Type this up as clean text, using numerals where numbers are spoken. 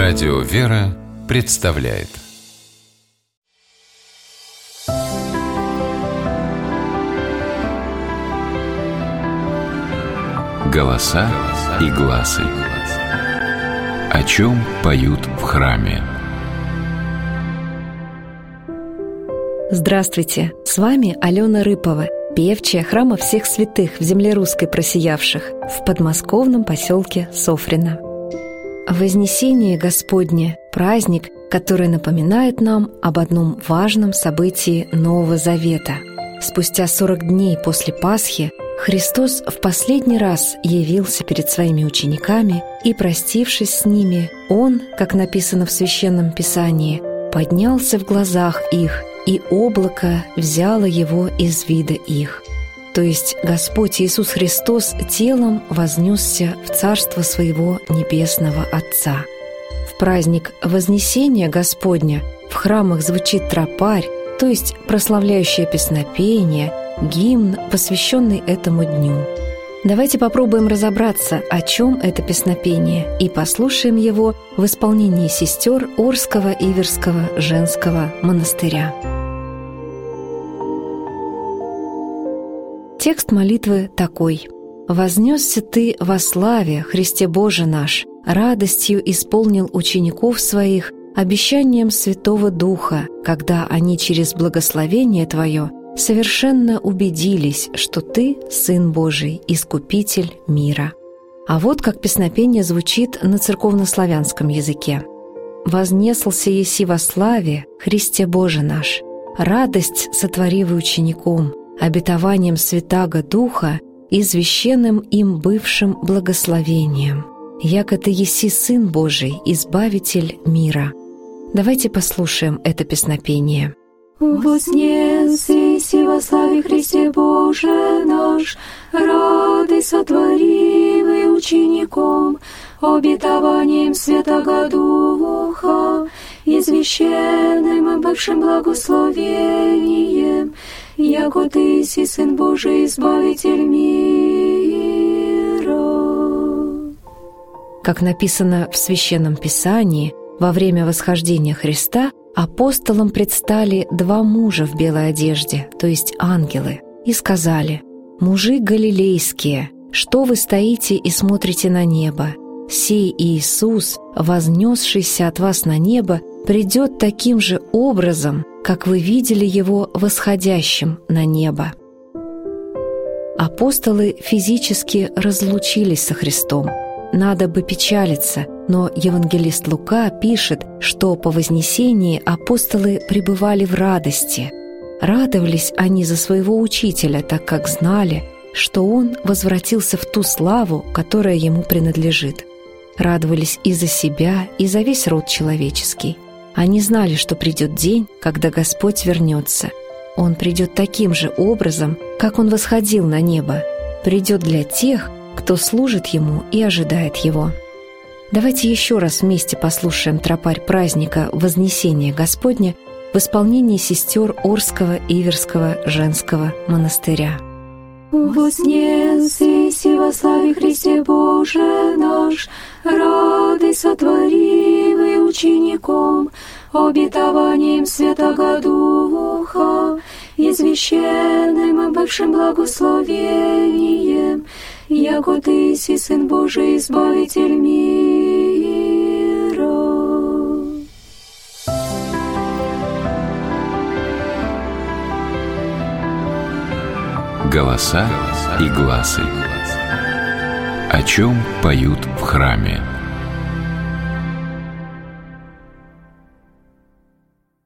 Радио «Вера» представляет «Голоса и гласы». О чем поют в храме? Здравствуйте! С вами Алена Рыпова, певчая храма всех святых в земле русской просиявших в подмосковном поселке Софрино. Вознесение Господне – праздник, который напоминает нам об одном важном событии Нового Завета. Спустя 40 дней после Пасхи Христос в последний раз явился перед своими учениками, и, простившись с ними, Он, как написано в Священном Писании, поднялся в глазах их, и облако взяло Его из вида их. То есть Господь Иисус Христос телом вознесся в Царство Своего Небесного Отца. В праздник Вознесения Господня в храмах звучит тропарь, то есть прославляющее песнопение, гимн, посвященный этому дню. Давайте попробуем разобраться, о чем это песнопение, и послушаем его в исполнении сестер Орского Иверского женского монастыря. Текст молитвы такой: «Вознесся Ты во славе, Христе Боже наш, радостью исполнил учеников Своих обещанием Святого Духа, когда они через благословение Твое совершенно убедились, что Ты — Сын Божий, Искупитель мира». А вот как песнопение звучит на церковнославянском языке. «Вознесался еси во славе, Христе Боже наш, радость сотворивы учеником, обетованием Святаго Духа и священным им бывшим благословением, яко Ты еси Сын Божий, Избавитель мира». Давайте послушаем это песнопение. Вознесся во славе Христе Боже наш, радость сотворивы учеником, обетованием Святаго Духа и священным и бывшим благословением, яко Ты си Сын Божий, Избавитель мира. Как написано в Священном Писании, во время восхождения Христа апостолам предстали два мужа в белой одежде, то есть ангелы, и сказали: «Мужи галилейские, что вы стоите и смотрите на небо? Сей Иисус, вознесшийся от вас на небо, придет таким же образом, как вы видели Его восходящим на небо». Апостолы физически разлучились со Христом. Надо бы печалиться, но евангелист Лука пишет, что по вознесении апостолы пребывали в радости. Радовались они за своего учителя, так как знали, что он возвратился в ту славу, которая ему принадлежит. Радовались и за себя, и за весь род человеческий. Они знали, что придет день, когда Господь вернется. Он придет таким же образом, как Он восходил на небо. Придет для тех, кто служит Ему и ожидает Его. Давайте еще раз вместе послушаем тропарь праздника Вознесения Господня в исполнении сестер Орского Иверского женского монастыря. Вознесся во славе Христе Боже наш, радость сотворивы учеником, обетованием Святаго Духа и священным и бывшим благословением, яко Ты си Сын Божий, Избавитель мира. Голоса и гласы. О чем поют в храме?